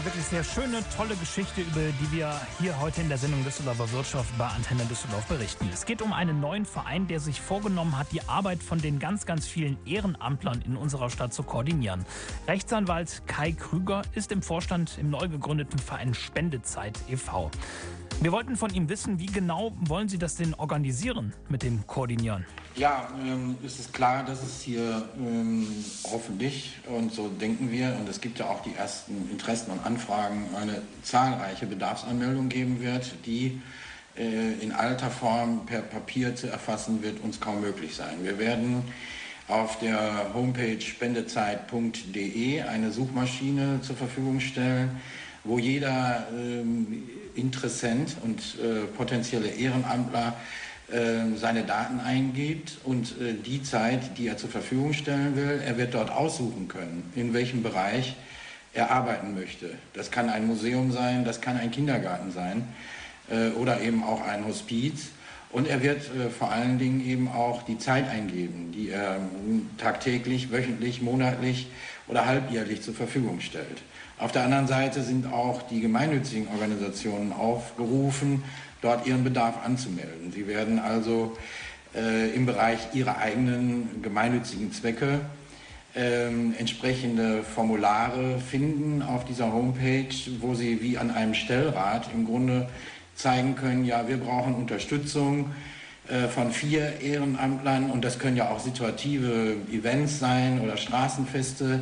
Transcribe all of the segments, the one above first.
wirklich sehr schöne, tolle Geschichte, über die wir hier heute in der Sendung Düsseldorfer Wirtschaft bei Antenne Düsseldorf berichten. Es geht um einen neuen Verein, der sich vorgenommen hat, die Arbeit von den ganz vielen Ehrenamtlern in unserer Stadt zu koordinieren. Rechtsanwalt Kai Krüger ist im Vorstand im neu gegründeten Verein Spendezeit e.V. Wir wollten von ihm wissen, wie genau wollen Sie das denn organisieren mit dem Koordinieren? Ja, es ist klar, dass es hier hoffentlich, und so denken wir, und es gibt ja auch die ersten Interessen und Anfragen, eine zahlreiche Bedarfsanmeldung geben wird, die in alter Form per Papier zu erfassen wird uns kaum möglich sein. Wir werden auf der Homepage spendezeit.de eine Suchmaschine zur Verfügung stellen, wo jeder Interessent und potenzielle Ehrenamtler seine Daten eingibt und die Zeit, die er zur Verfügung stellen will, er wird dort aussuchen können, in welchem Bereich er arbeiten möchte. Das kann ein Museum sein, das kann ein Kindergarten sein oder eben auch ein Hospiz. Und er wird vor allen Dingen eben auch die Zeit eingeben, die er tagtäglich, wöchentlich, monatlich oder halbjährlich zur Verfügung stellt. Auf der anderen Seite sind auch die gemeinnützigen Organisationen aufgerufen, dort ihren Bedarf anzumelden. Sie werden also im Bereich ihrer eigenen gemeinnützigen Zwecke entsprechende Formulare finden auf dieser Homepage, wo sie wie an einem Stellrad im Grunde zeigen können, ja, wir brauchen Unterstützung von 4 Ehrenamtlern, und das können ja auch situative Events sein oder Straßenfeste,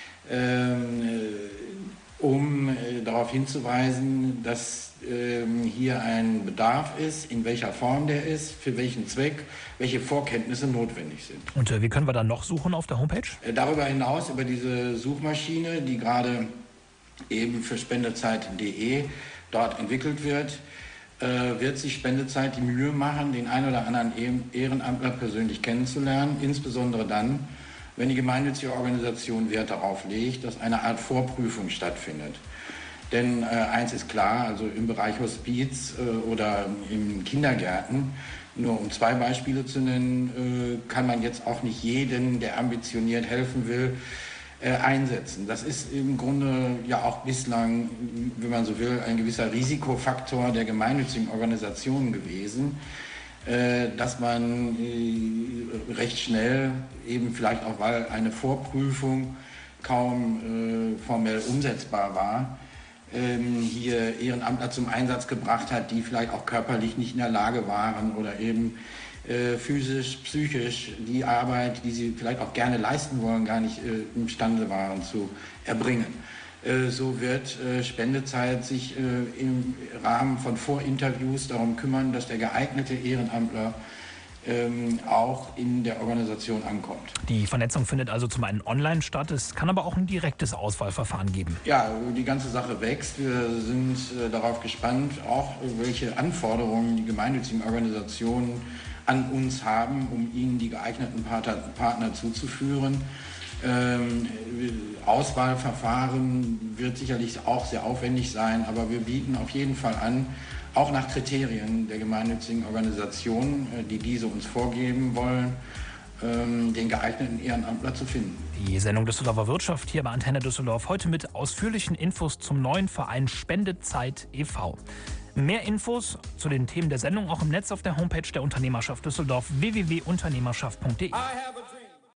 um darauf hinzuweisen, dass hier ein Bedarf ist, in welcher Form der ist, für welchen Zweck, welche Vorkenntnisse notwendig sind. Und wie können wir dann noch suchen auf der Homepage? Darüber hinaus, über diese Suchmaschine, die gerade eben für spendezeit.de dort entwickelt wird, wird sich Spendezeit die Mühe machen, den ein oder anderen Ehrenamtler persönlich kennenzulernen, insbesondere dann, wenn die gemeinnützige Organisation Wert darauf legt, dass eine Art Vorprüfung stattfindet. Denn eins ist klar, also im Bereich Hospiz oder in Kindergärten, nur um 2 Beispiele zu nennen, kann man jetzt auch nicht jeden, der ambitioniert helfen will, einsetzen. Das ist im Grunde ja auch bislang, wenn man so will, ein gewisser Risikofaktor der gemeinnützigen Organisationen gewesen, dass man recht schnell, eben vielleicht auch weil eine Vorprüfung kaum formell umsetzbar war, hier Ehrenamtler zum Einsatz gebracht hat, die vielleicht auch körperlich nicht in der Lage waren oder eben physisch, psychisch die Arbeit, die sie vielleicht auch gerne leisten wollen, gar nicht imstande waren zu erbringen. So wird Spendezeit sich im Rahmen von Vorinterviews darum kümmern, dass der geeignete Ehrenamtler auch in der Organisation ankommt. Die Vernetzung findet also zum einen online statt, es kann aber auch ein direktes Auswahlverfahren geben. Ja, die ganze Sache wächst. Wir sind darauf gespannt, auch welche Anforderungen die gemeinnützigen Organisationen an uns haben, um ihnen die geeigneten Partner zuzuführen. Auswahlverfahren wird sicherlich auch sehr aufwendig sein, aber wir bieten auf jeden Fall an, auch nach Kriterien der gemeinnützigen Organisationen, die diese uns vorgeben wollen, den geeigneten Ehrenamtler zu finden. Die Sendung Düsseldorfer Wirtschaft hier bei Antenne Düsseldorf heute mit ausführlichen Infos zum neuen Verein Spendezeit e.V. Mehr Infos zu den Themen der Sendung auch im Netz auf der Homepage der Unternehmerschaft Düsseldorf www.unternehmerschaft.de.